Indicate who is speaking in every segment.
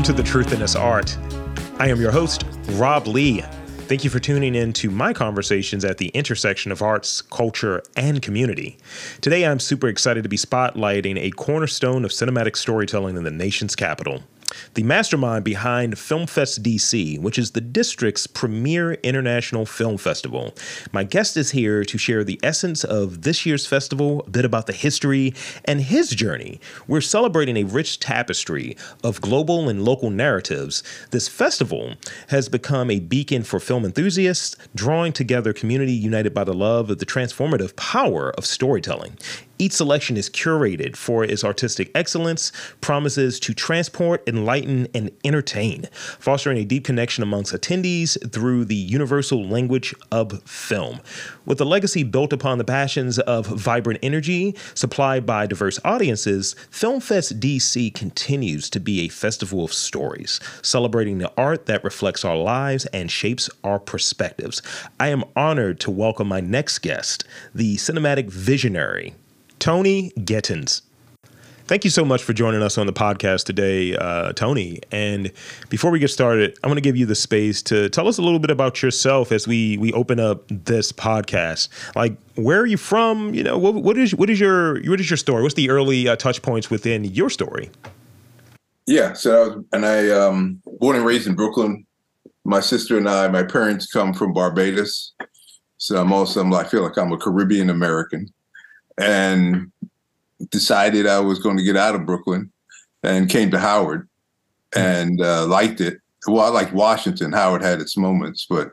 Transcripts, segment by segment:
Speaker 1: Welcome to The Truth in This Art. I am your host, Rob Lee. Thank you for tuning in to my conversations at the intersection of arts, culture, and community. Today, I'm super excited to be spotlighting a cornerstone of cinematic storytelling in the nation's capital. The mastermind behind FilmFest DC, which is the district's premier international film festival. My guest is here to share the essence of this year's festival, a bit about the history, and his journey. We're celebrating a rich tapestry of global and local narratives. This festival has become a beacon for film enthusiasts, drawing together a community united by the love of the transformative power of storytelling. Each selection is curated for its artistic excellence, promises to transport, enlighten, and entertain, fostering a deep connection amongst attendees through the universal language of film. With a legacy built upon the passions of vibrant energy supplied by diverse audiences, FilmFest DC continues to be a festival of stories, celebrating the art that reflects our lives and shapes our perspectives. I am honored to welcome my next guest, the cinematic visionary, Tony Gettins. Thank you so much for joining us on the podcast today, Tony. And before we get started, I want to give you the space to tell us a little bit about yourself as we open up this podcast. Like, where are you from? You know, what is your story? What's the early touch points within your story?
Speaker 2: Yeah, so I born and raised in Brooklyn. My sister and my parents come from Barbados. So I feel like I'm a Caribbean American. And decided I was going to get out of Brooklyn and came to Howard and liked it. Well, I liked Washington. Howard had its moments, but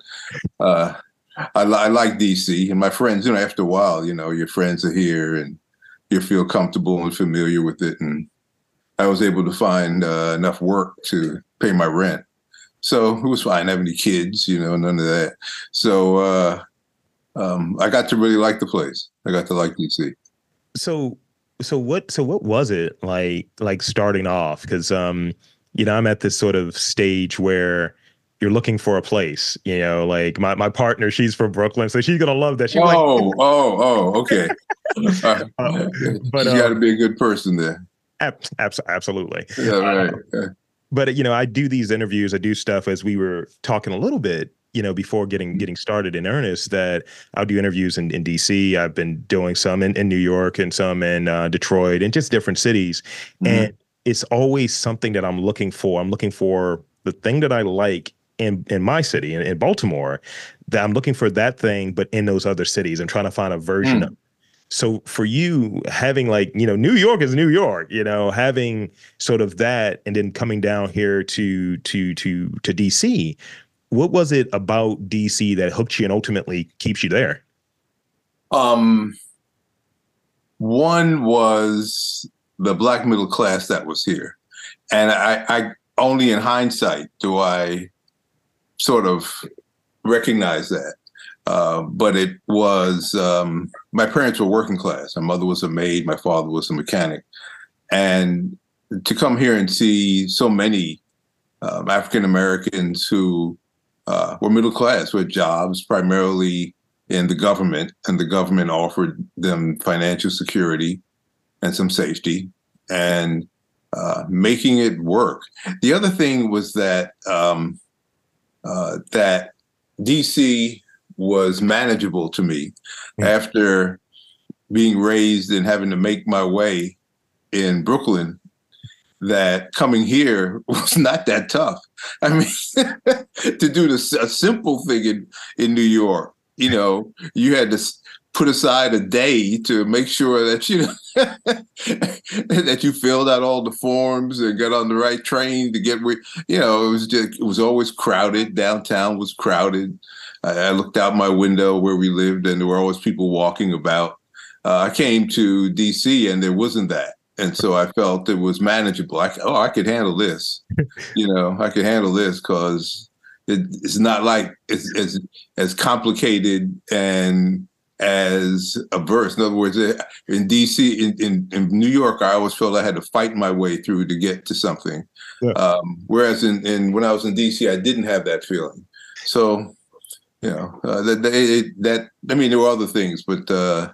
Speaker 2: I like DC. And my friends, after a while, your friends are here and you feel comfortable and familiar with it. And I was able to find enough work to pay my rent. So it was fine. I didn't have any kids, none of that. So I got to really like the place. I got to like DC.
Speaker 1: So what was it like starting off? Because I'm at this sort of stage where you're looking for a place. Like my partner, she's from Brooklyn, so she's gonna love that. She's
Speaker 2: okay. But you got to be a good person there.
Speaker 1: Absolutely.
Speaker 2: Yeah, right.
Speaker 1: But I do these interviews. I do stuff as we were talking a little bit. Before getting started in earnest, that I'll do interviews in DC. I've been doing some in New York and some in Detroit and just different cities. Mm-hmm. And it's always something that I'm looking for. I'm looking for the thing that I like in my city, in Baltimore, that I'm looking for that thing, but in those other cities. I'm trying to find a version of it. So for you, having New York is New York, having sort of that, and then coming down here to DC, what was it about DC that hooked you and ultimately keeps you there?
Speaker 2: One was the Black middle class that was here. And I only in hindsight do I sort of recognize that. But it was, my parents were working class. My mother was a maid. My father was a mechanic. And to come here and see so many African Americans who were middle class with jobs primarily in the government, and the government offered them financial security and some safety and making it work. The other thing was that that DC was manageable to me after being raised and having to make my way in Brooklyn. That coming here was not that tough. I mean, to do a simple thing in New York, you had to put aside a day to make sure that that you filled out all the forms and got on the right train to get where. It was always crowded. Downtown was crowded. I looked out my window where we lived, and there were always people walking about. I came to DC, and there wasn't that. And so I felt it was manageable. I could handle this. I could handle this because it's not like it's as complicated and as averse. In other words, in DC, in New York, I always felt I had to fight my way through to get to something. Yeah. Whereas when I was in DC, I didn't have that feeling. So, there were other things, but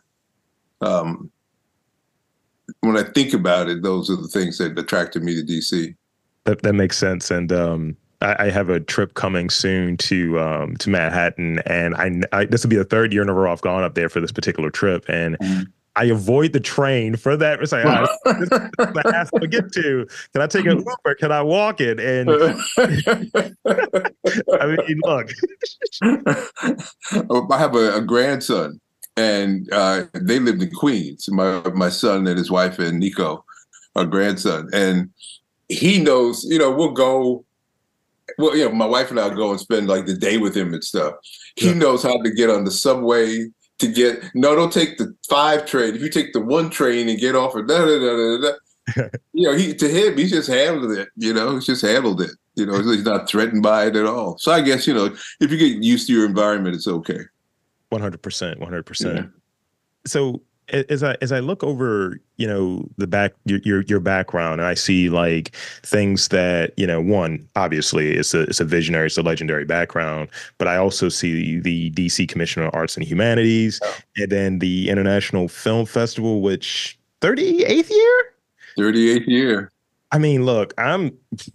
Speaker 2: when I think about it, those are the things that attracted me to DC.
Speaker 1: That makes sense. And I have a trip coming soon to Manhattan, and this will be the third year in a row I've gone up there for this particular trip, and I avoid the train for that. It's like, this is the hassle to get to. Can I take an Uber? Can I walk it? And I mean, look.
Speaker 2: I have a grandson, and they lived in Queens. My son and his wife and Nico, our grandson, and he knows. We'll go. Well, my wife and I go and spend like the day with him and stuff. He knows how to get on the subway. Don't take the 5 train. If you take the 1 train and get off of to him, he just handled it. He's just handled it. He's not threatened by it at all. So I guess if you get used to your environment, it's okay.
Speaker 1: 100%, 100%. So as I look over, your background, and I see like things that, one, obviously it's a visionary, it's a legendary background, but I also see the DC Commission on Arts and Humanities, and then the International Film Festival, which 38th year?
Speaker 2: 38th year.
Speaker 1: I mean, look, I'm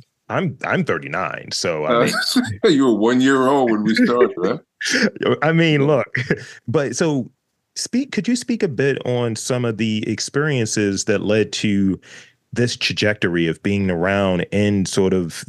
Speaker 1: 39, so I mean,
Speaker 2: you were 1 year old when we started, huh?
Speaker 1: I mean, look, but so could you speak a bit on some of the experiences that led to this trajectory of being around in sort of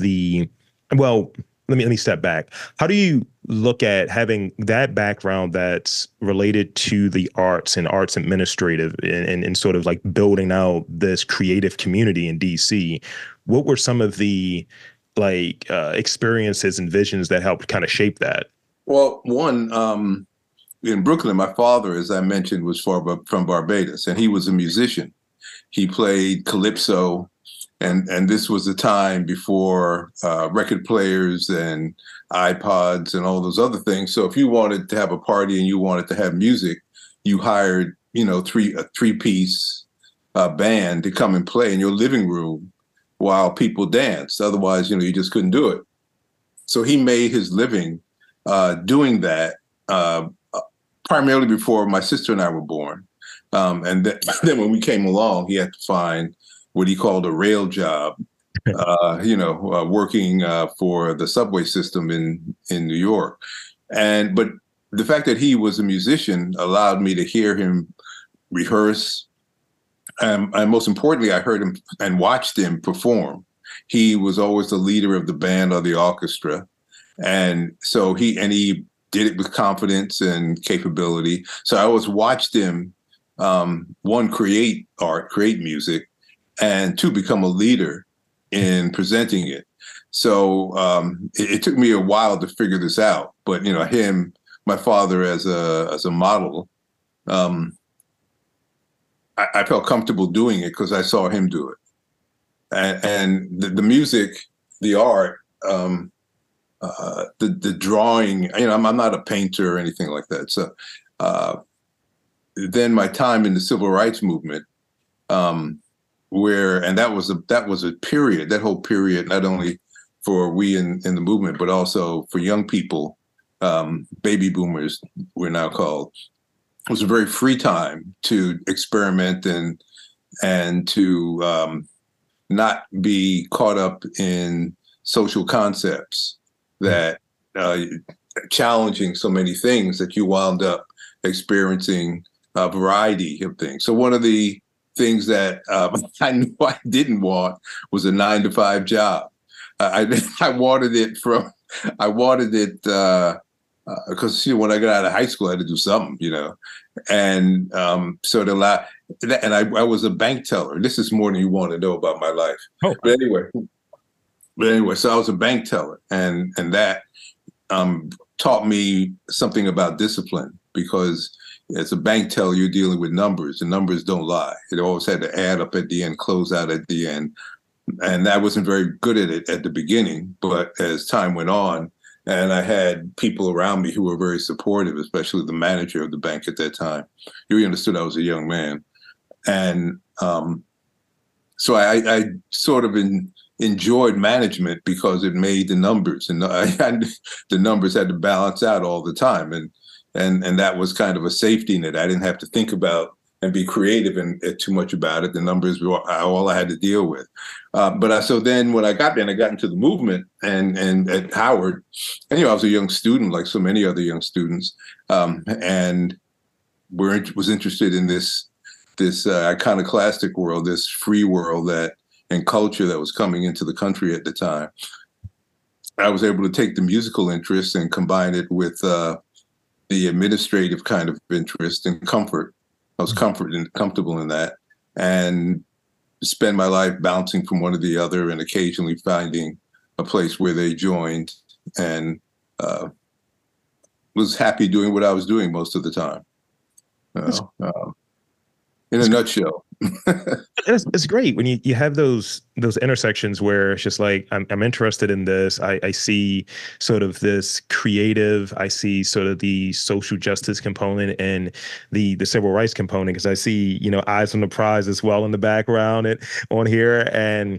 Speaker 1: let me step back. How do you look at having that background that's related to the arts and arts administrative and sort of like building out this creative community in DC? What were some of the experiences and visions that helped kind of shape that?
Speaker 2: Well, one, in Brooklyn, my father, as I mentioned, was from Barbados, and he was a musician. He played calypso, and this was the time before record players and iPods and all those other things. So if you wanted to have a party and you wanted to have music, you hired, a 3-piece band to come and play in your living room while people danced. Otherwise, you just couldn't do it. So he made his living doing that. Primarily before my sister and I were born. And then when we came along, he had to find what he called a rail job, working for the subway system in New York. But the fact that he was a musician allowed me to hear him rehearse. And most importantly, I heard him and watched him perform. He was always the leader of the band or the orchestra. And so he did it with confidence and capability. So I always watched him, one, create art, create music, and 2, become a leader in presenting it. So it took me a while to figure this out. But him, my father as a model, I felt comfortable doing it because I saw him do it. And the music, the art, the drawing, I'm not a painter or anything like that. So then my time in the civil rights movement, and that was a period, that whole period, not only for we in the movement, but also for young people, baby boomers, we're now called. It was a very free time to experiment and to not be caught up in social concepts that challenging so many things that you wound up experiencing a variety of things. So one of the things that I knew I didn't want was a 9-to-5 job. I wanted it because when I got out of high school, I had to do something, and so I was a bank teller. This is more than you want to know about my life. Oh. But anyway, so I was a bank teller, and that taught me something about discipline, because as a bank teller, you're dealing with numbers, and numbers don't lie. It always had to add up at the end, close out at the end. And I wasn't very good at it at the beginning, but as time went on, and I had people around me who were very supportive, especially the manager of the bank at that time. He understood I was a young man. And so I sort of enjoyed management because it made the numbers, and the numbers had to balance out all the time. And that was kind of a safety net. I didn't have to think about and be creative and too much about it. The numbers were all I had to deal with. So then when I got there and I got into the movement and at Howard, and I was a young student like so many other young students, and was interested in this iconoclastic world, this free world and culture that was coming into the country at the time. I was able to take the musical interest and combine it with the administrative kind of interest and comfort. I was comfortable in that, and spend my life bouncing from one to the other and occasionally finding a place where they joined, and was happy doing what I was doing most of the time. In a nutshell.
Speaker 1: It's great when you have those intersections where it's just like, I'm interested in this. I see sort of this creative, I see sort of the social justice component and the civil rights component, because I see, Eyes on the Prize as well in the background and on here. And,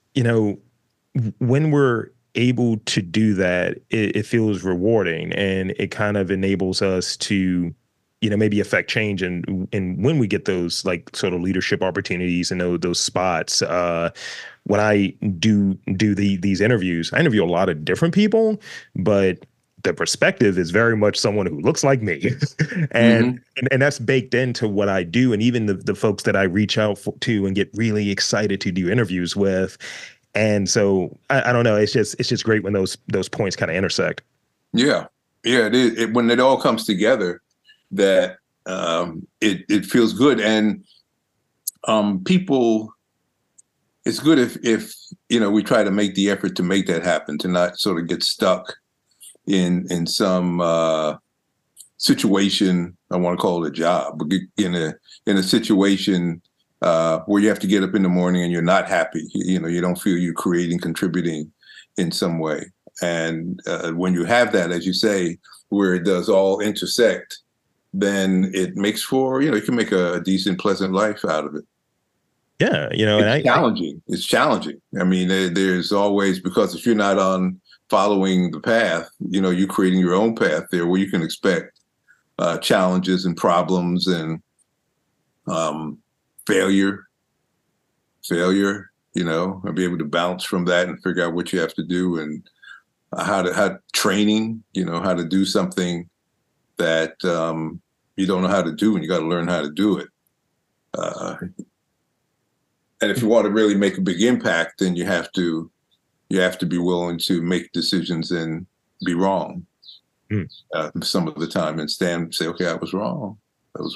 Speaker 1: when we're able to do that, it feels rewarding, and it kind of enables us to maybe affect change. And when we get those like sort of leadership opportunities and those spots, when I do these interviews, I interview a lot of different people, but the perspective is very much someone who looks like me. and that's baked into what I do. And even the folks that I reach out to and get really excited to do interviews with. And so I don't know, it's just great when those points kind of intersect.
Speaker 2: Yeah. It is. When it all comes together, that it feels good. And people, it's good if we try to make the effort to make that happen, to not sort of get stuck in some situation. I want to call it a job, but in a situation where you have to get up in the morning and you're not happy. You don't feel you're creating, contributing in some way. And when you have that, as you say, where it does all intersect, then it makes for, you can make a decent, pleasant life out of it.
Speaker 1: Yeah.
Speaker 2: It's challenging. It's challenging. I mean, there's always, because if you're not on following the path, you're creating your own path there, where you can expect challenges and problems and failure, and be able to bounce from that and figure out what you have to do, and how training, how to do something that you don't know how to do, and you got to learn how to do it. And if you want to really make a big impact, then you have to be willing to make decisions and be wrong some of the time, and say, okay, I was wrong. That's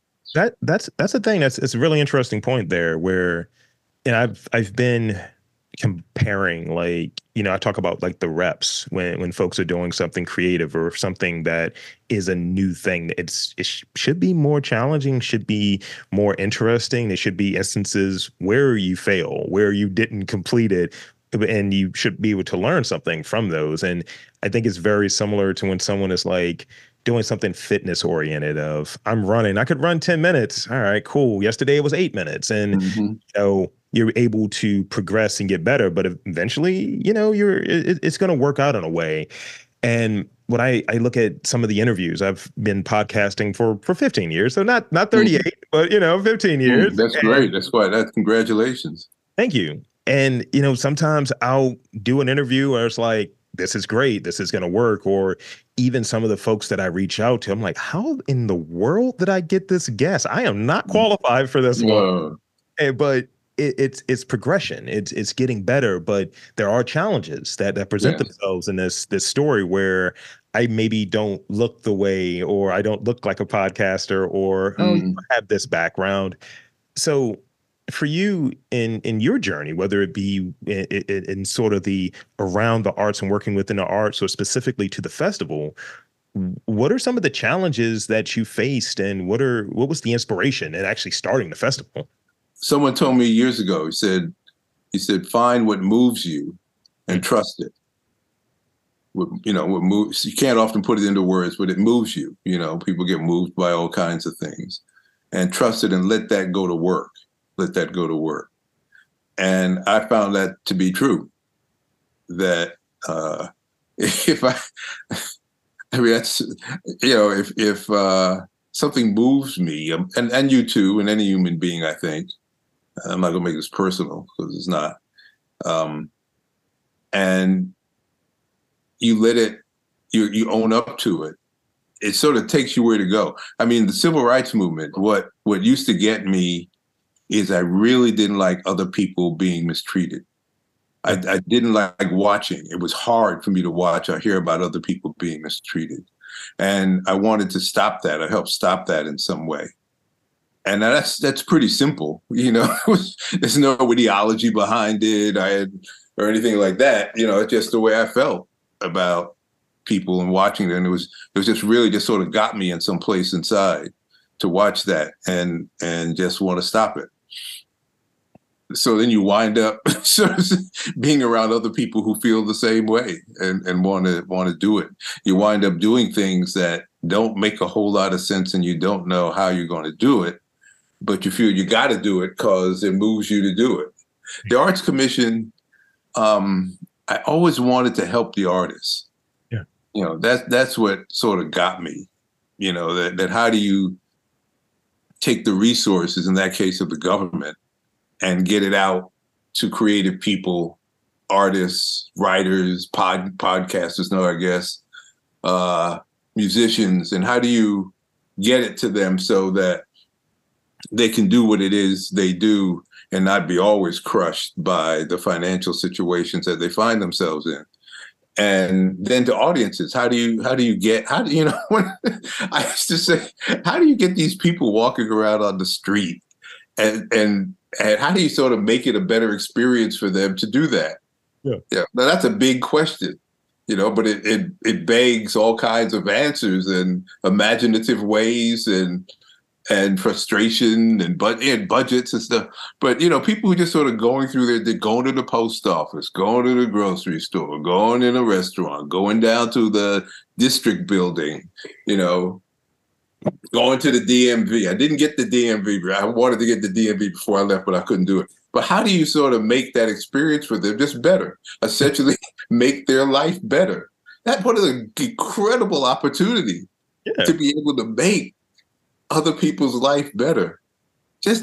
Speaker 1: the thing. It's a really interesting point there, where, I've been comparing, like, I talk about like the reps when folks are doing something creative or something that is a new thing. It should be more challenging, should be more interesting. There should be instances where you fail, where you didn't complete it, and you should be able to learn something from those. And I think it's very similar to when someone is like doing something fitness oriented, of, I'm running, I could run 10 minutes. All right, cool. Yesterday it was 8 minutes. And, you're able to progress and get better, but eventually, it's going to work out in a way. And when I look at some of the interviews, I've been podcasting for 15 years, so not 38, but 15 years.
Speaker 2: That's great. That's why. Congratulations.
Speaker 1: Thank you. And sometimes I'll do an interview where it's like, this is great, this is going to work. Or even some of the folks that I reach out to, I'm like, how in the world did I get this guest? I am not qualified for this one. But it's progression. It's getting better, but there are challenges that present themselves in this story, where I maybe don't look the way, or I don't look like a podcaster, or you have this background. So for you in your journey, whether it be in sort of the around the arts and working within the arts, or specifically to the festival, what are some of the challenges that you faced, and what was the inspiration in actually starting the festival?
Speaker 2: Someone told me years ago, he said, find what moves you and trust it. What moves, you can't often put it into words, but it moves you. People get moved by all kinds of things, and trust it and let that go to work. And I found that to be true, that if that's, if something moves me, and you too, and any human being, I think. I'm not going to make this personal because it's not. And you let it, you own up to it. It sort of takes you where to go. I mean, the civil rights movement, what used to get me is I really didn't like other people being mistreated. I didn't like watching. It was hard for me to watch or hear about other people being mistreated. And I wanted to stop that or help stop that in some way. And that's pretty simple. There's no ideology behind it or anything like that. It's just the way I felt about people and watching it. And it was just really just sort of got me in some place inside to watch that and just want to stop it. So then you wind up sort of being around other people who feel the same way and want to do it. You wind up doing things that don't make a whole lot of sense and you don't know how you're going to do it, but you feel you got to do it because it moves you to do it. The Arts Commission, I always wanted to help the artists. Yeah. That's what sort of got me, that how do you take the resources, in that case of the government, and get it out to creative people, artists, writers, podcasters, I guess, musicians, and how do you get it to them so that they can do what it is they do and not be always crushed by the financial situations that they find themselves in? And then to audiences, how do you when I used to say, how do you get these people walking around on the street and how do you sort of make it a better experience for them to do that? Yeah. Now that's a big question, but it begs all kinds of answers and imaginative ways and frustration and budgets and stuff. But, people who just sort of going through they're going to the post office, going to the grocery store, going in a restaurant, going down to the district building, going to the DMV. I didn't get the DMV. I wanted to get the DMV before I left, but I couldn't do it. But how do you sort of make that experience for them just better? Essentially make their life better. That's one of the incredible opportunity to be able to make other people's life better. Just,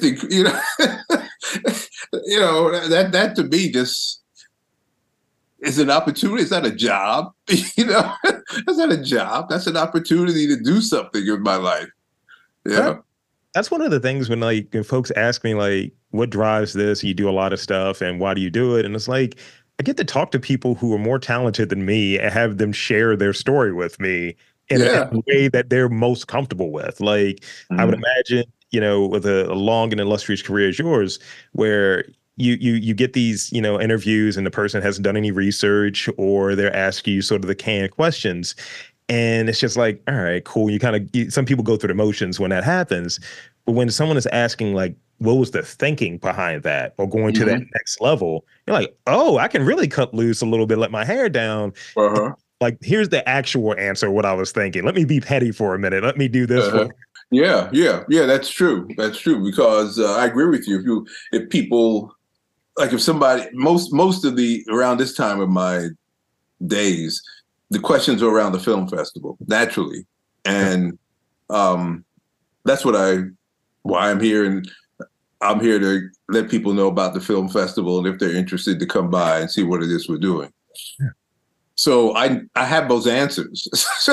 Speaker 2: that to me just is an opportunity. It's not a job, that's not a job. That's an opportunity to do something in my life. Yeah.
Speaker 1: That's one of the things when folks ask me what drives this? You do a lot of stuff and why do you do it? And it's like, I get to talk to people who are more talented than me and have them share their story with me in a way that they're most comfortable with. I would imagine, with a long and illustrious career as yours, where you get these, interviews and the person hasn't done any research or they're asking you sort of the canned questions. And it's just like, all right, cool. Some people go through the motions when that happens. But when someone is asking what was the thinking behind that or going to that next level, you're like, oh, I can really cut loose a little bit, let my hair down. Here's the actual answer, what I was thinking. Let me be petty for a minute. Let me do this for
Speaker 2: Yeah, that's true. That's true, because I agree with you. If people, if somebody, most of around this time of my days, the questions are around the film festival, naturally. And that's why I'm here. And I'm here to let people know about the film festival and if they're interested to come by and see what it is we're doing. Yeah. So I have those answers,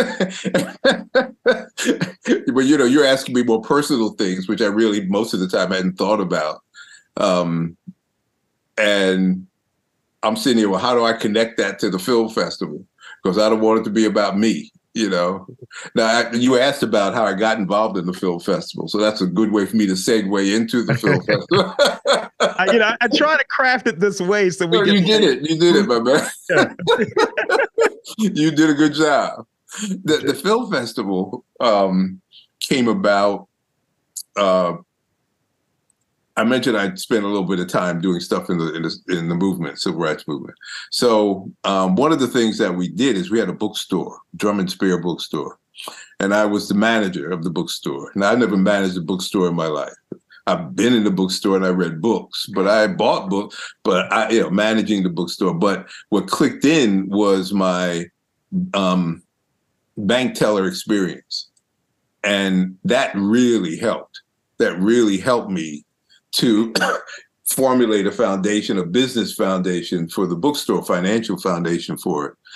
Speaker 2: but you're asking me more personal things, which I really most of the time hadn't thought about. And I'm sitting here, well, how do I connect that to the film festival? Because I don't want it to be about me, Now, you asked about how I got involved in the film festival, so that's a good way for me to segue into the film festival.
Speaker 1: I try to craft it this way so we
Speaker 2: You did it, my man. Yeah. You did a good job. The film festival came about. I mentioned I'd spent a little bit of time doing stuff in the movement, civil rights movement. So one of the things that we did is we had a bookstore, Drum and Spear bookstore, and I was the manager of the bookstore. Now, I never managed a bookstore in my life. I've been in the bookstore and I read books, but I bought books, but managing the bookstore. But what clicked in was my bank teller experience. And that really helped. That really helped me to formulate a foundation, a business foundation for the bookstore, financial foundation for it.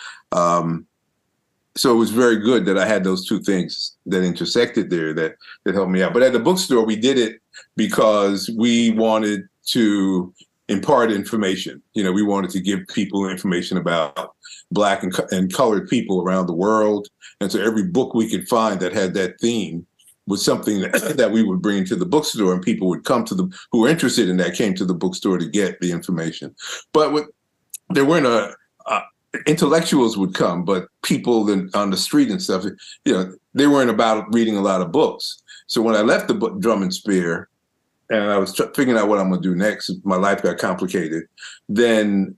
Speaker 2: So it was very good that I had those two things that intersected there that helped me out. But at the bookstore, we did it because we wanted to impart information. We wanted to give people information about Black and colored people around the world. And so every book we could find that had that theme was something that we would bring to the bookstore, and people would come who were interested in that came to the bookstore to get the information. But there weren't intellectuals would come, but people on the street and stuff, they weren't about reading a lot of books. So when I left the book Drum and Spear, and I was figuring out what I'm going to do next, my life got complicated. Then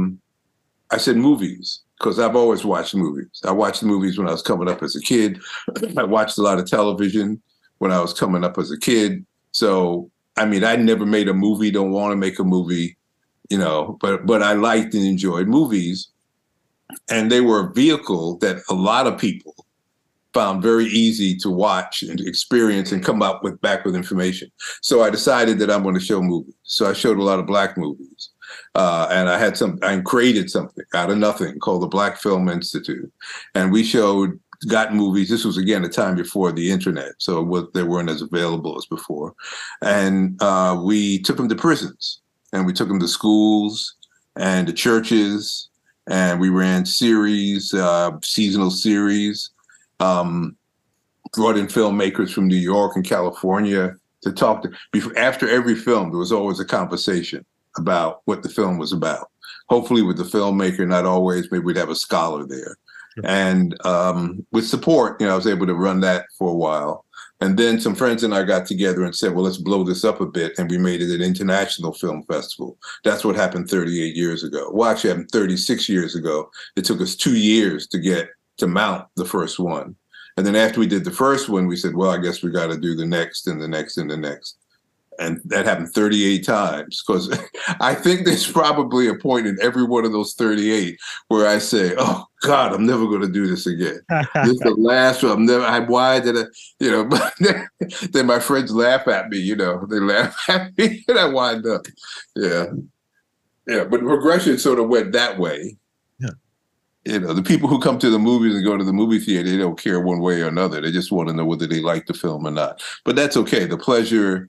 Speaker 2: I said movies, because I've always watched movies. I watched movies when I was coming up as a kid. I watched a lot of television when I was coming up as a kid. So, I never made a movie, don't want to make a movie, but I liked and enjoyed movies. And they were a vehicle that a lot of people found very easy to watch and experience and come back with information. So I decided that I'm going to show movies. So I showed a lot of Black movies. And I created something out of nothing called the Black Film Institute. And we got movies. This was, again, a time before the internet, so they weren't as available as before. And we took them to prisons, and we took them to schools and to churches, and we ran series, seasonal series, brought in filmmakers from New York and California to talk to. After every film, there was always a conversation about what the film was about. Hopefully with the filmmaker, not always, maybe we'd have a scholar there. Sure. And with support, I was able to run that for a while. And then some friends and I got together and said, well, let's blow this up a bit. And we made it an international film festival. That's what happened 38 years ago. Well, actually, it happened 36 years ago. It took us 2 years to mount the first one. And then after we did the first one, we said, well, I guess we got to do the next and the next and the next. And that happened 38 times, because I think there's probably a point in every one of those 38 where I say, oh, God, I'm never going to do this again. This is the last one. Why did I, but then my friends laugh at me, they laugh at me and I wind up. Yeah. Yeah. But progression sort of went that way. Yeah. The people who come to the movies and go to the movie theater, they don't care one way or another. They just want to know whether they like the film or not. But that's okay. The pleasure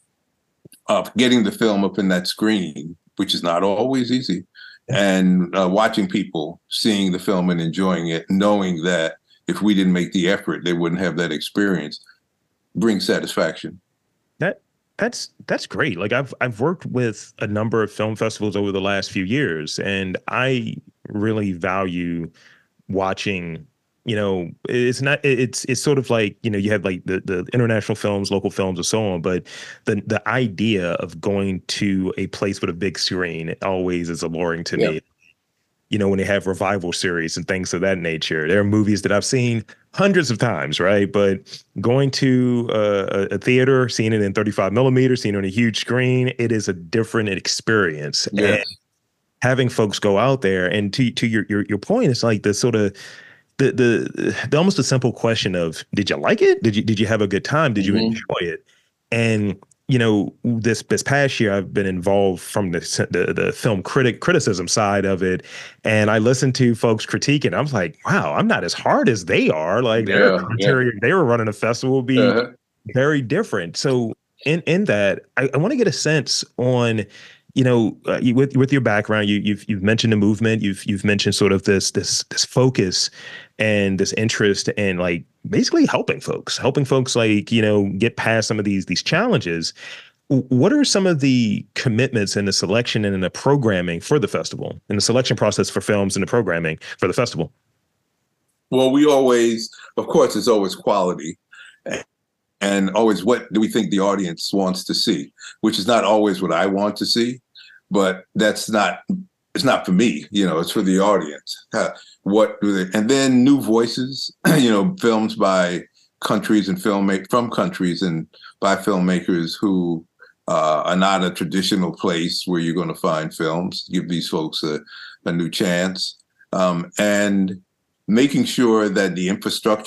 Speaker 2: of getting the film up in that screen, which is not always easy, and watching people seeing the film and enjoying it, knowing that if we didn't make the effort, they wouldn't have that experience, brings satisfaction.
Speaker 1: That's great. Like I've worked with a number of film festivals over the last few years, and I really value watching. It's sort of like, you have like the international films, local films, and so on. But the idea of going to a place with a big screen always is alluring to me. When they have revival series and things of that nature, there are movies that I've seen hundreds of times, right? But going to a theater, seeing it in 35 millimeters, seeing it on a huge screen, it is a different experience.
Speaker 2: Yes.
Speaker 1: And having folks go out there, and to your point, it's like the sort of the almost a simple question of, did you like it? Did you have a good time? Did you enjoy it? And this past year, I've been involved from the film criticism side of it, and I listened to folks critique it. I was like, wow, I'm not as hard as they are. Like their commentary, they were running a festival would be very different. So in that, I want to get a sense on, with your background, you've mentioned the movement, you've mentioned sort of this focus and this interest in like basically helping folks like, get past some of these challenges. What are some of the commitments in the selection and in the programming for the festival, in the selection process for films and the programming for the festival?
Speaker 2: Well, of course, it's always quality. And always, what do we think the audience wants to see? Which is not always what I want to see, but it's not for me, it's for the audience. What do they, and then new voices, films by countries and from countries and by filmmakers who are not a traditional place where you're going to find films, give these folks a new chance. And making sure that the infrastructure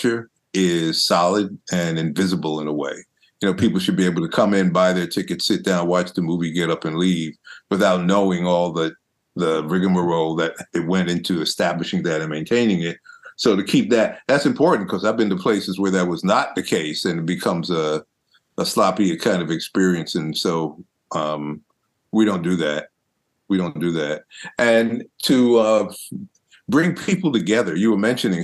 Speaker 2: is solid and invisible in a way. People should be able to come in, buy their ticket, sit down, watch the movie, get up and leave without knowing all the rigmarole that it went into establishing that and maintaining it. So to keep that's important, because I've been to places where that was not the case, and it becomes a sloppy kind of experience. And so we don't do that. We don't do that. And to bring people together, you were mentioning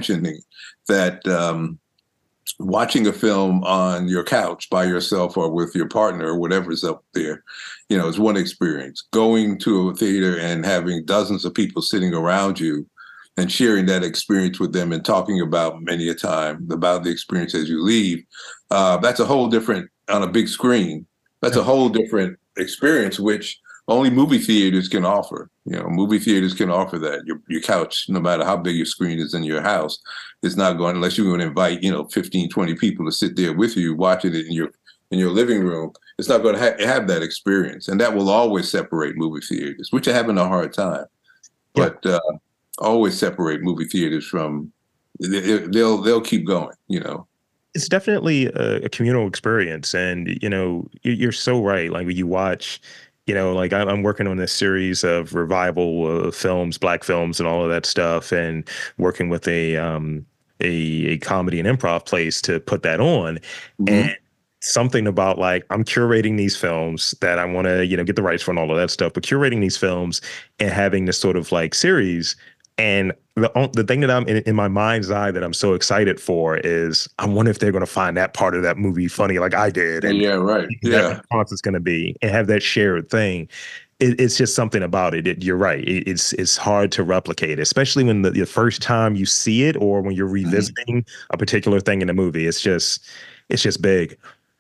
Speaker 2: that watching a film on your couch by yourself or with your partner or whatever's up there, is one experience. Going to a theater and having dozens of people sitting around you and sharing that experience with them and talking about many a time about the experience as you leave, that's a whole different, on a big screen, that's a whole different experience, which only movie theaters can offer. Movie theaters can offer that. Your couch, no matter how big your screen is in your house, is not going, unless you're going to invite, 15, 20 people to sit there with you, watching it in your living room. It's not going to have that experience. And that will always separate movie theaters, which are having a hard time.
Speaker 1: Yeah.
Speaker 2: But always separate movie theaters from, they'll keep going.
Speaker 1: It's definitely a communal experience. And, you're so right. Like when you watch, like I'm working on this series of revival films, Black films, and all of that stuff, and working with a comedy and improv place to put that on. Mm-hmm. And something about like I'm curating these films that I want to, get the rights for and all of that stuff, but curating these films and having this sort of like series. And the thing that I'm in my mind's eye that I'm so excited for is I wonder if they're going to find that part of that movie funny like I did. And
Speaker 2: yeah, right. Yeah.
Speaker 1: That response is going to be, and have that shared thing. It's just something about it. You're right. It's hard to replicate, especially when the first time you see it or when you're revisiting a particular thing in a movie. It's just big.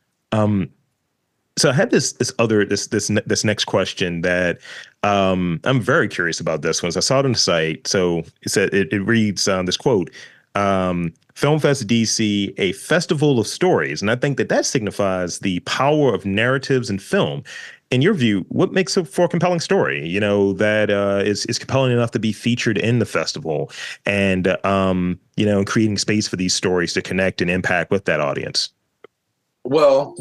Speaker 1: So I had this next question that I'm very curious about. This one, I saw it on the site. So it said it reads this quote: "Film Fest DC, a festival of stories," and I think that signifies the power of narratives in film. In your view, what makes it for a compelling story? That is compelling enough to be featured in the festival, and creating space for these stories to connect and impact with that audience.
Speaker 2: Well,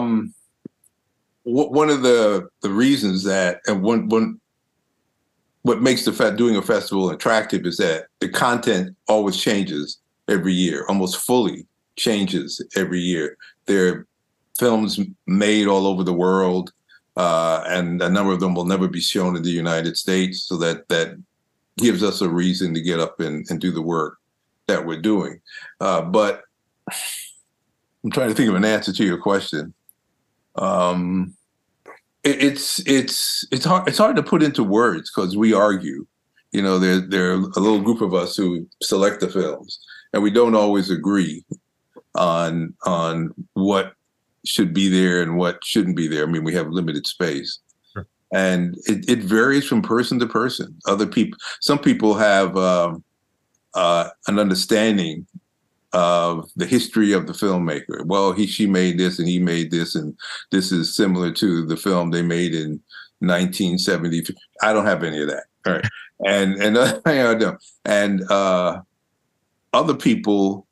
Speaker 2: one of the reasons that, and what makes doing a festival attractive is that the content always changes every year, almost fully changes every year. There are films made all over the world, and a number of them will never be shown in the United States. So that gives us a reason to get up and do the work that we're doing. But I'm trying to think of an answer to your question. It's hard to put into words because we argue. There are a little group of us who select the films, and we don't always agree on what should be there and what shouldn't be there. I mean, we have limited space. Sure. And it varies from person to person. Some people have an understanding of the history of the filmmaker. Well, she made this and he made this, and this is similar to the film they made in 1970. I don't have any of that. All right. And I don't. And other people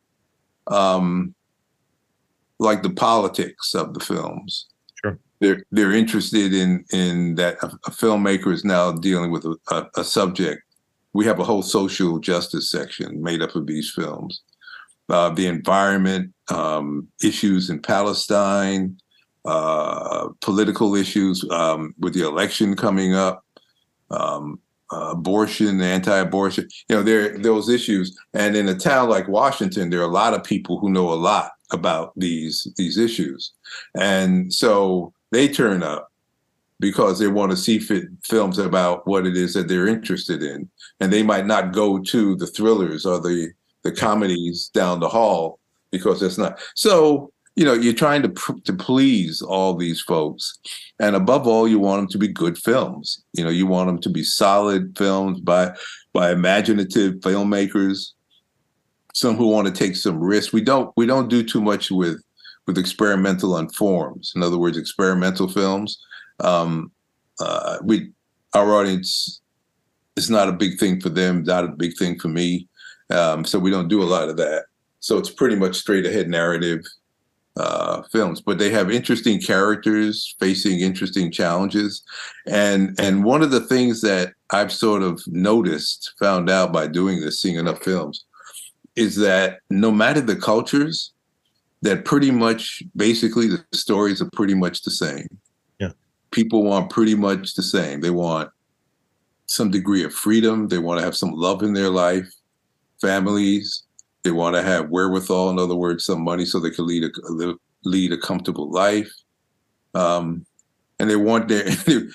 Speaker 2: like the politics of the films.
Speaker 1: Sure.
Speaker 2: They're interested in that a filmmaker is now dealing with a subject. We have a whole social justice section made up of these films. The environment, issues in Palestine, political issues with the election coming up, abortion, anti-abortion. There are those issues. And in a town like Washington, there are a lot of people who know a lot about these issues. And so they turn up because they want to see films about what it is that they're interested in. And they might not go to the thrillers or the comedies down the hall because it's not. So, you're trying to please all these folks. And above all, you want them to be good films. You want them to be solid films by imaginative filmmakers, some who want to take some risks. We don't do too much with experimental on forms. In other words, experimental films. Our audience is not a big thing for them, not a big thing for me. So we don't do a lot of that. So it's pretty much straight ahead narrative films, but they have interesting characters facing interesting challenges. And one of the things that I've sort of found out by doing this, seeing enough films, is that no matter the cultures, that pretty much basically the stories are pretty much the same.
Speaker 1: Yeah.
Speaker 2: People want pretty much the same. They want some degree of freedom. They want to have some love in their life, families. They want to have wherewithal, in other words, some money so they can lead a comfortable life. And they want they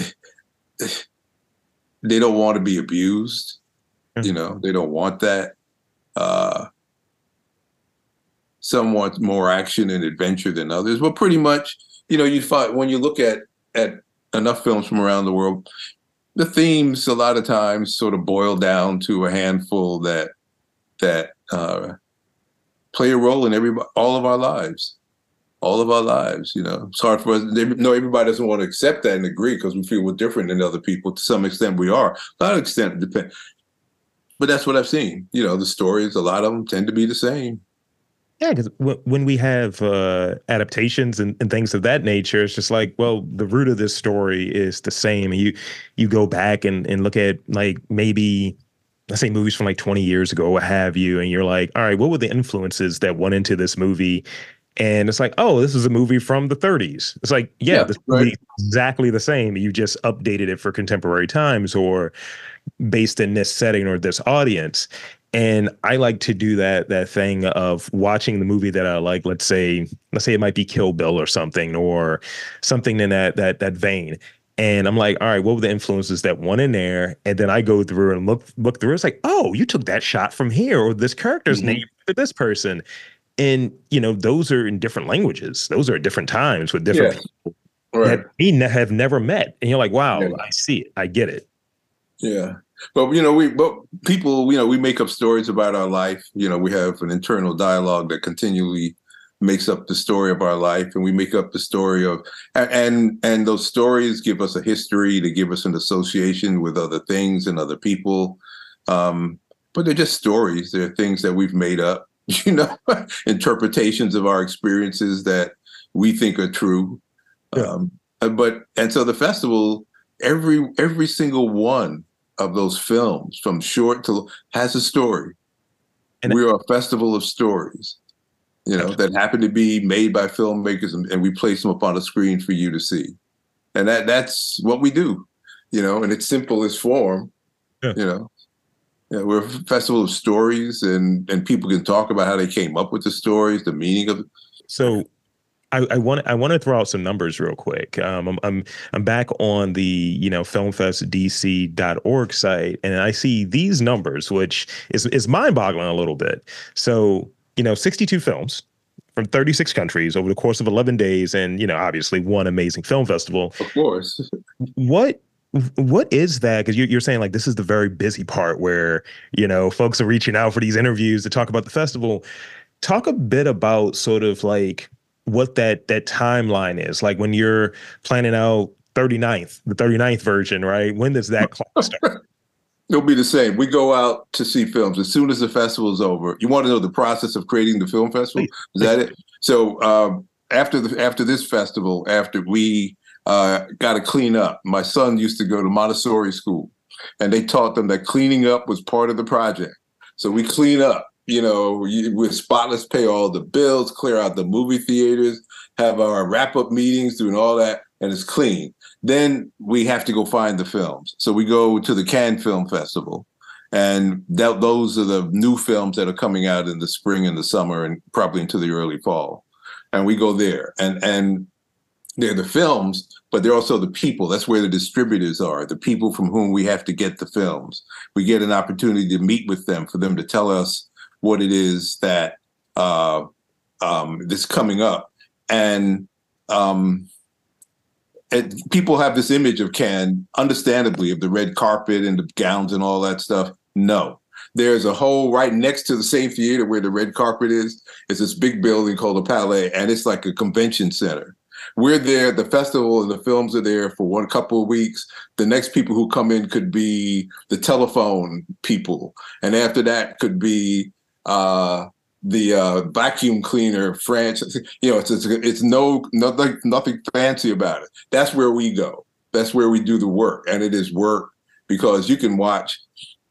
Speaker 2: don't want to be abused. You know, they don't want that. Some want more action and adventure than others, but pretty much, you know, you find when you look at enough films from around the world, the themes a lot of times sort of boil down to a handful that play a role in all of our lives. You know, it's hard for us. Everybody doesn't want to accept that and agree because we feel we're different than other people. To some extent, we are. A lot of extent, it depends. But that's what I've seen. You know, the stories, a lot of them tend to be the same.
Speaker 1: Yeah, because when we have adaptations and things of that nature, it's just like, well, the root of this story is the same. And you go back and look at like maybe, let's say movies from like 20 years ago, what have you, and you're like, all right, what were the influences that went into this movie? And it's like, oh, this is a movie from the 30s. It's like, yeah, this movie is exactly the same. You just updated it for contemporary times or based in this setting or this audience. And I like to do that thing of watching the movie that I like. Let's say it might be Kill Bill or something in that vein. And I'm like, all right, what were the influences that went in there? And then I go through and look through. It's like, oh, you took that shot from here, or this character's name for this person. And, you know, those are in different languages. Those are at different times with different people that we have never met. And you're like, wow, I see it. I get it.
Speaker 2: Yeah. But, you know, people, you know, we make up stories about our life. You know, we have an internal dialogue that continually makes up the story of our life, and we make up the story of, and those stories give us a history, to give us an association with other things and other people. But they're just stories. They're things that we've made up, you know, interpretations of our experiences that we think are true.
Speaker 1: Yeah.
Speaker 2: And so the festival, every single one of those films, from short to, has a story. And we are a festival of stories, you know, that happen to be made by filmmakers, and we place them up on a screen for you to see. And that's what we do, you know, in its simplest form. You know. Yeah, we're a festival of stories, and people can talk about how they came up with the stories, the meaning of it.
Speaker 1: So I want to throw out some numbers real quick. I'm back on the, you know, filmfestdc.org site, and I see these numbers, which is mind-boggling a little bit. So, you know, 62 films from 36 countries over the course of 11 days, and, you know, obviously one amazing film festival.
Speaker 2: Of course.
Speaker 1: What is that? Because you're saying like this is the very busy part where, you know, folks are reaching out for these interviews to talk about the festival. Talk a bit about sort of like what that timeline is, like when you're planning out the 39th version, right? When does that clock start?
Speaker 2: It'll be the same. We go out to see films as soon as the festival is over. You want to know the process of creating the film festival? Is that it? So after this festival, after we got to clean up. My son used to go to Montessori school, and they taught them that cleaning up was part of the project. So we clean up, you know, with spotless, pay all the bills, clear out the movie theaters, have our wrap-up meetings, doing all that, and it's clean. Then we have to go find the films. So we go to the Cannes Film Festival, and those are the new films that are coming out in the spring and the summer and probably into the early fall. And we go there, and they're the films, but they're also the people. That's where the distributors are, the people from whom we have to get the films. We get an opportunity to meet with them, for them to tell us what it is that is coming up. And people have this image of Cannes, understandably, of the red carpet and the gowns and all that stuff. No. There's a whole, right next to the same theater where the red carpet is this big building called the Palais, and it's like a convention center. We're there, the festival and the films are there for couple of weeks. The next people who come in could be the telephone people. And after that could be vacuum cleaner franchise. It's nothing fancy about it. That's where we go. That's where we do the work, and it is work because you can watch.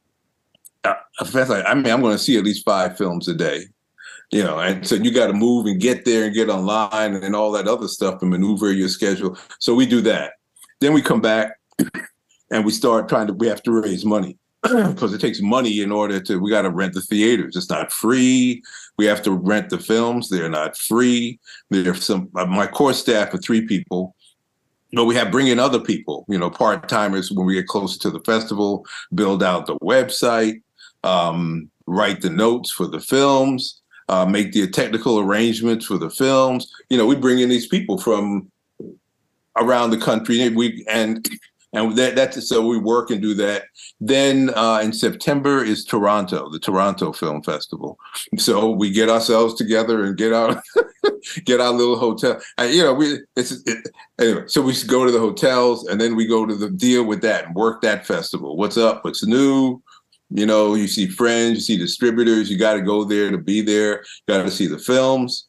Speaker 2: I'm going to see at least 5 films a day. And so you got to move and get there and get online and all that other stuff and maneuver your schedule. So we do that. Then we come back and we start we have to raise money because it takes money we got to rent the theaters. It's not free. We have to rent the films. They're not free. There's my core staff of 3 people. We have bring in other people, part-timers when we get closer to the festival, build out the website, write the notes for the films, make the technical arrangements for the films. We bring in these people from around the country, that's so we work and do that. Then in September is the Toronto Film Festival. So we get ourselves together and get our little hotel. Anyway, so we go to the hotels and then we go to deal with that and work that festival. What's up? What's new? You see friends, you see distributors. You got to go there to be there. You got to see the films.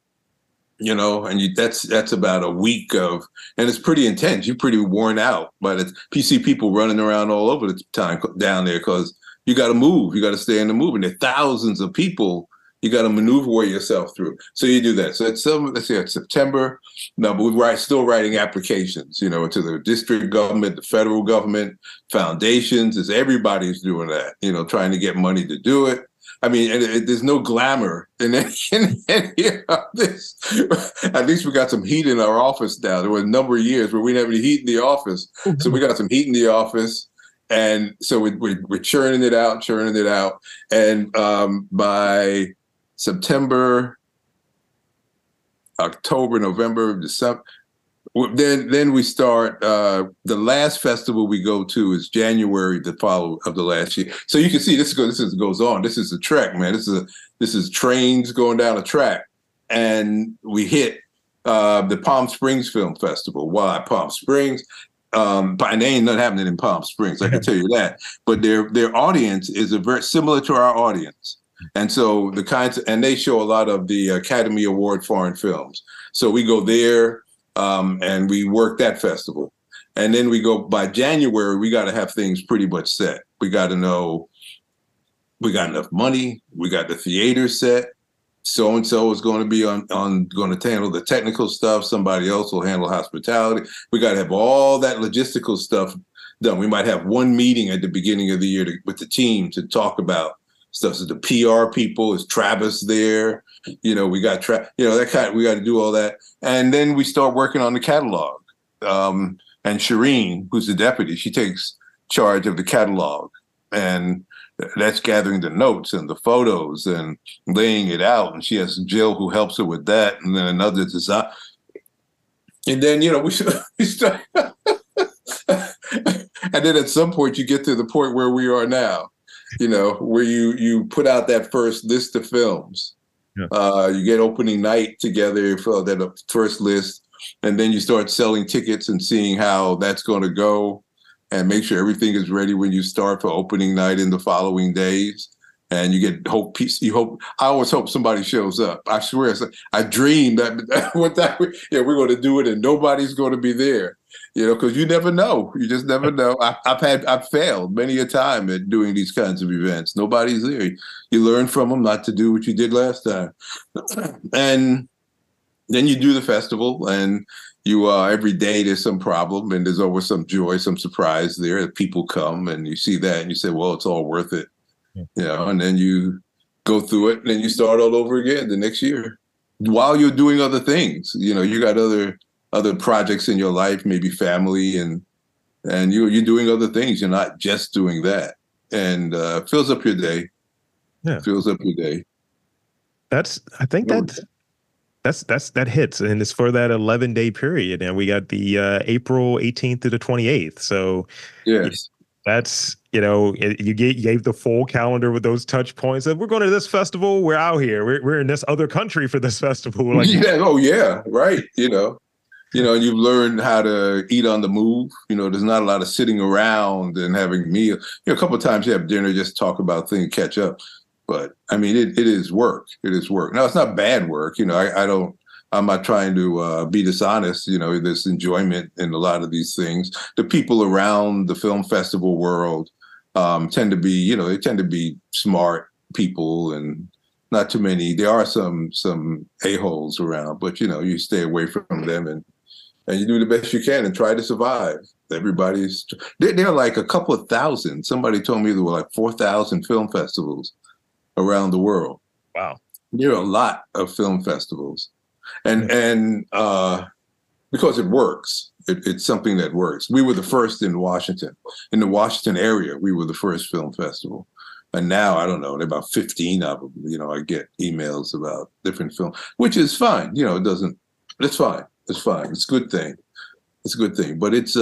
Speaker 2: And that's about a week and it's pretty intense. You're pretty worn out, but you see people running around all over the time down there because you got to move. You got to stay in the move. And there are thousands of people you got to maneuver yourself through. So you do that. So it's September. No, but we're still writing applications, to the district government, the federal government, foundations. Everybody's doing that, trying to get money to do it. I mean, there's no glamour in any of this. At least we got some heat in our office now. There were a number of years where we didn't have any heat in the office. So we got some heat in the office. And so we're churning it out. And by September, October, November, December, then we start. The last festival we go to is January of the last year. So you can see this goes on. This is a trek, man. This is trains going down a track, and we hit the Palm Springs Film Festival. Why Palm Springs? But there ain't nothing happening in Palm Springs. I can tell you that. But their audience is very similar to our audience, and so and they show a lot of the Academy Award foreign films. So we go there. And we work that festival. And then we go by January, we got to have things pretty much set. We got to know we got enough money. We got the theater set. So-and-so is going to be going to handle the technical stuff. Somebody else will handle hospitality. We got to have all that logistical stuff done. We might have one meeting at the beginning of the year with the team to talk about stuff. So the PR people, is Travis there? We got that kind. We got to do all that, and then we start working on the catalog. And Shireen, who's the deputy, she takes charge of the catalog, and that's gathering the notes and the photos and laying it out. And she has Jill who helps her with that, and then another design. And then we start, and then at some point you get to the point where we are now, where you put out that first list of films. Yeah. You get opening night together for that first list, and then you start selling tickets and seeing how that's going to go, and make sure everything is ready when you start for opening night in the following days. And you get hope. I always hope somebody shows up. I swear, I dream that we're going to do it, and nobody's going to be there. Because you never know. You just never know. I've failed many a time at doing these kinds of events. Nobody's there. You learn from them not to do what you did last time, and then you do the festival, and you every day there's some problem, and there's always some joy, some surprise there. People come, and you see that, and you say, "Well, it's all worth it." And then you go through it, and then you start all over again the next year, while you're doing other things. You got other projects in your life, maybe family, and you're doing other things. You're not just doing that, and fills up your day. Yeah, fills up your day.
Speaker 1: I think that hits, and it's for that 11-day period, and we got the April 18th to the 28th. So
Speaker 2: yes,
Speaker 1: that's you gave the full calendar with those touch points. We're going to this festival. We're out here. We're in this other country for this festival. Like,
Speaker 2: yeah. Oh yeah. Right. You've learned how to eat on the move. There's not a lot of sitting around and having meals. A couple of times you have dinner, just talk about things, catch up. But I mean, it is work. It is work. Now, it's not bad work. I'm not trying to be dishonest. There's enjoyment in a lot of these things. The people around the film festival world tend to be, they tend to be smart people and not too many. There are some a-holes around, but you stay away from them and you do the best you can and try to survive. There are like a couple of thousand. Somebody told me there were like 4,000 film festivals around the world.
Speaker 1: Wow.
Speaker 2: There are a lot of film festivals. And because it works, it's something that works. We were the first in Washington. In the Washington area, we were the first film festival. And now, I don't know, there are about 15 of them. I get emails about different films, which is fine. It's fine. It's fine. It's a good thing. It's a good thing. But it's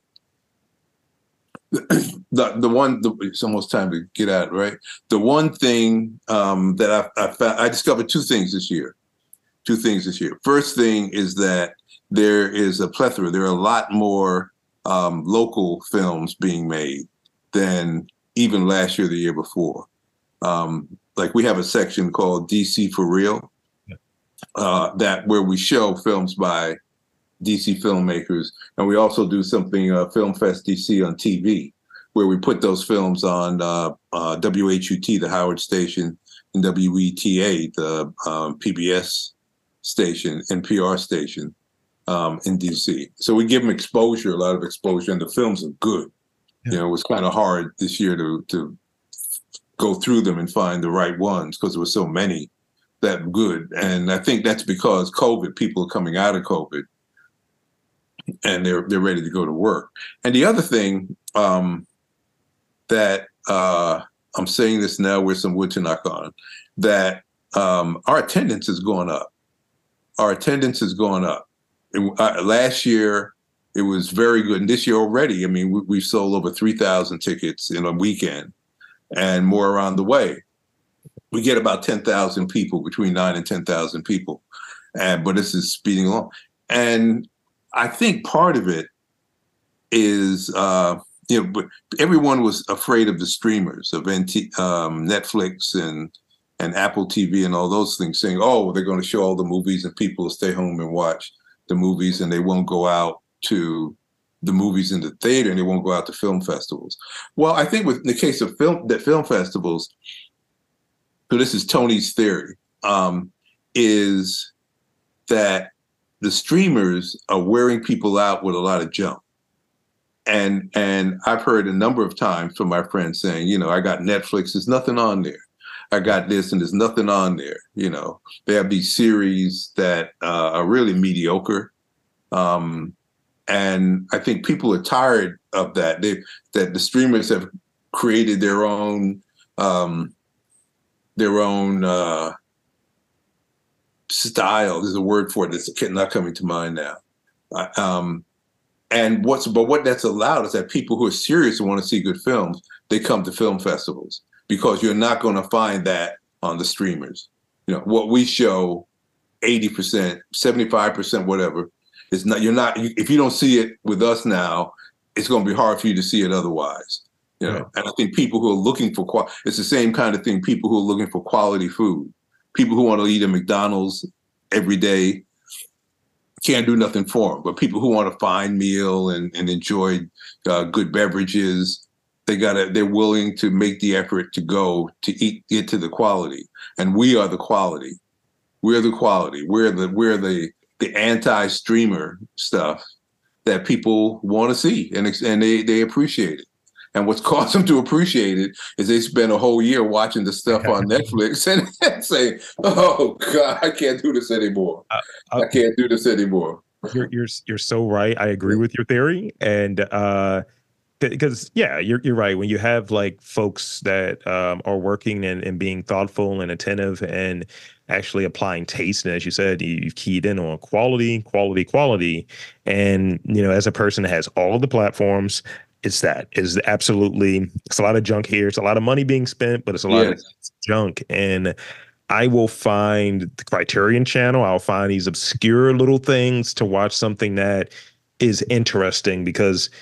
Speaker 2: it's almost time to get out, right? The one thing that I found, I discovered two things this year. First thing is that there is a plethora. There are a lot more local films being made than even last year, the year before. Like we have a section called DC for Real, where we show films by DC filmmakers, and we also do something Film Fest DC on TV, where we put those films on WHUT, the Howard station, and WETA, the PBS station, NPR station in DC. So we give them exposure, a lot of exposure, and the films are good. Yeah. It was kind of hard this year to go through them and find the right ones because there were so many that good. And I think that's because COVID, people are coming out of COVID and they're ready to go to work. And the other thing that I'm saying this now with some wood to knock on, that our attendance has gone up. Our attendance has gone up. Last year, it was very good. And this year already, I mean, we've sold over 3,000 tickets in a weekend and more around the way. We get about 10,000 people, between 9 and 10,000 people. But this is speeding along. And I think part of it is, but everyone was afraid of the streamers, of Netflix and Apple TV and all those things, saying, oh, they're going to show all the movies and people will stay home and watch the movies and they won't go out to the movies in the theater and they won't go out to film festivals. Well, I think with the case of film festivals, so this is Tony's theory, is that the streamers are wearing people out with a lot of junk. And I've heard a number of times from my friends saying, I got Netflix, there's nothing on there. I got this and there's nothing on there. They have these series that are really mediocre. And I think people are tired of that. That the streamers have created their own style. There's a word for it that's not coming to mind now. And what that's allowed is that people who are serious and want to see good films, they come to film festivals because you're not going to find that on the streamers. What we show, 80%, 75%, whatever. If you don't see it with us now, it's going to be hard for you to see it otherwise. Right. And I think people who are looking for it's the same kind of thing. People who are looking for quality food, people who want to eat at McDonald's every day, can't do nothing for them. But people who want a fine meal and enjoy good beverages, they're willing to make the effort to go to get to the quality. And we are the quality. We're the quality. We're the anti-streamer stuff that people want to see and they appreciate it. And what's caused them to appreciate it is they spend a whole year watching the stuff on Netflix and say, "Oh God, I can't do this anymore. I can't do this anymore."
Speaker 1: You're so right. I agree with your theory, and because you're right. When you have like folks that are working and being thoughtful and attentive and actually applying taste, and as you said, you've keyed in on quality, and as a person that has all the platforms. It's absolutely, it's a lot of junk here. It's a lot of money being spent, but it's a lot of junk. And I will find the Criterion Channel. I'll find these obscure little things to watch something that is interesting because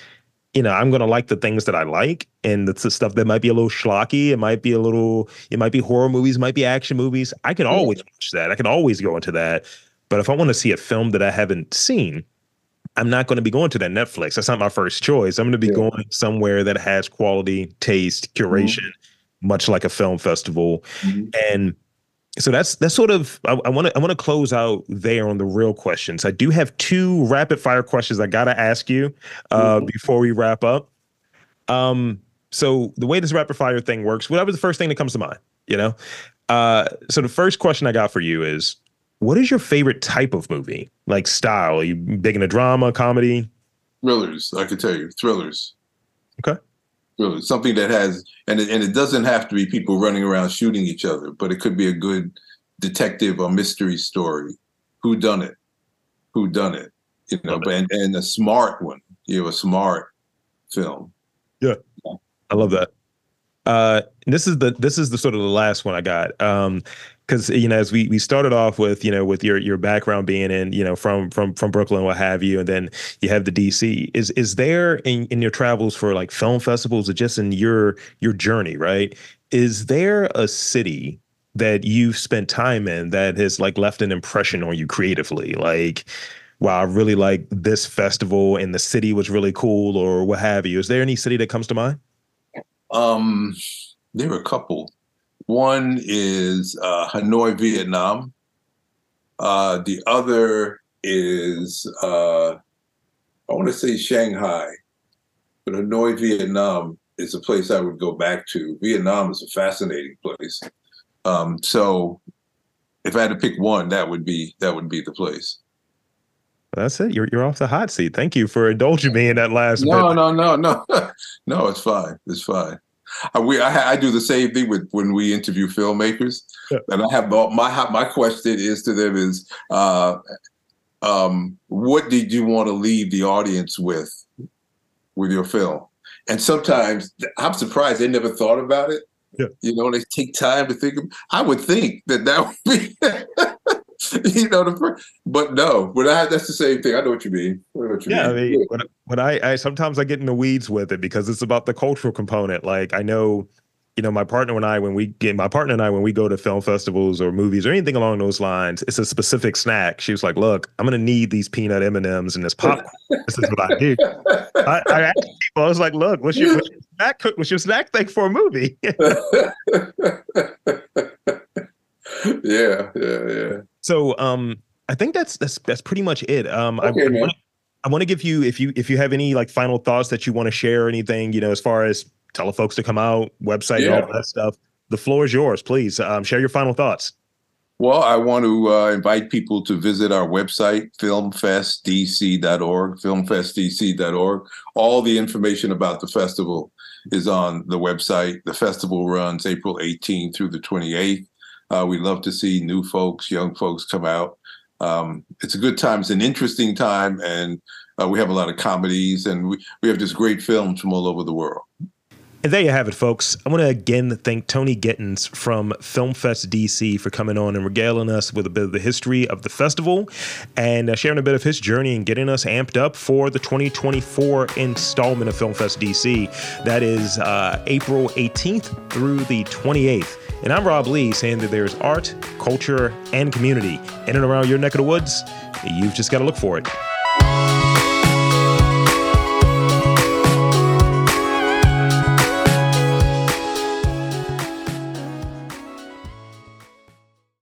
Speaker 1: I'm going to like the things that I like. And it's the stuff that might be a little schlocky. It might be horror movies, it might be action movies. I can always watch that. I can always go into that. But if I want to see a film that I haven't seen, I'm not going to be going to that Netflix. That's not my first choice. I'm going to be going somewhere that has quality, taste, curation, much like a film festival. And so that's sort of, I want to close out there on the real questions. I do have 2 rapid fire questions I got to ask you before we wrap up. So the way this rapid fire thing works, whatever the first thing that comes to mind, so the first question I got for you is, what is your favorite type of movie? Like style? Are you big into drama, comedy?
Speaker 2: Thrillers, I could tell you. Thrillers.
Speaker 1: Okay.
Speaker 2: Thrillers. Something that has, and it doesn't have to be people running around shooting each other, but it could be a good detective or mystery story. Who done it? And a smart one. A smart film.
Speaker 1: Yeah. I love that. This is the sort of the last one I got. Because as we started off with with your background being in from Brooklyn, what have you, and then you have the DC. Is there in your travels for like film festivals or just in your journey, right? Is there a city that you've spent time in that has like left an impression on you creatively? Like, wow, I really like this festival and the city was really cool, or what have you. Is there any city that comes to mind?
Speaker 2: There are a couple. One is Hanoi, Vietnam. The other is I want to say Shanghai, but Hanoi, Vietnam is a place I would go back to. Vietnam is a fascinating place. So if I had to pick one, that would be the place.
Speaker 1: That's it. You're off the hot seat. Thank you for indulging me in that last bit.
Speaker 2: No. No, it's fine. It's fine. I do the same thing when we interview filmmakers, and I have my question is to them is, what did you want to leave the audience with your film? And sometimes I'm surprised they never thought about it.
Speaker 1: Yeah.
Speaker 2: They take time to think. I would think that would be. But no, that's the same thing. I know what you mean.
Speaker 1: I mean, when I sometimes I get in the weeds with it because it's about the cultural component. Like I know, my partner and I when we go to film festivals or movies or anything along those lines, it's a specific snack. She was like, "Look, I'm gonna need these peanut M&Ms and this popcorn. This is what I do." I asked people, I was like, "Look, what's your snack thing for a movie?"
Speaker 2: Yeah.
Speaker 1: So I think that's pretty much it.
Speaker 2: Okay,
Speaker 1: I want to give you if you have any like final thoughts that you want to share or anything, as far as tell folks to come out, website, and all that stuff. The floor is yours. Please share your final thoughts.
Speaker 2: Well, I want to invite people to visit our website, filmfestdc.org, filmfestdc.org. All the information about the festival is on the website. The festival runs April 18th through the 28th. We love to see new folks, young folks come out. It's a good time. It's an interesting time, and we have a lot of comedies, and we have just great films from all over the world.
Speaker 1: And there you have it, folks. I want to again thank Tony Gittins from FilmFest DC for coming on and regaling us with a bit of the history of the festival and sharing a bit of his journey and getting us amped up for the 2024 installment of FilmFest DC. That is April 18th through the 28th. And I'm Rob Lee, saying that there's art, culture, and community in and around your neck of the woods. You've just got to look for it.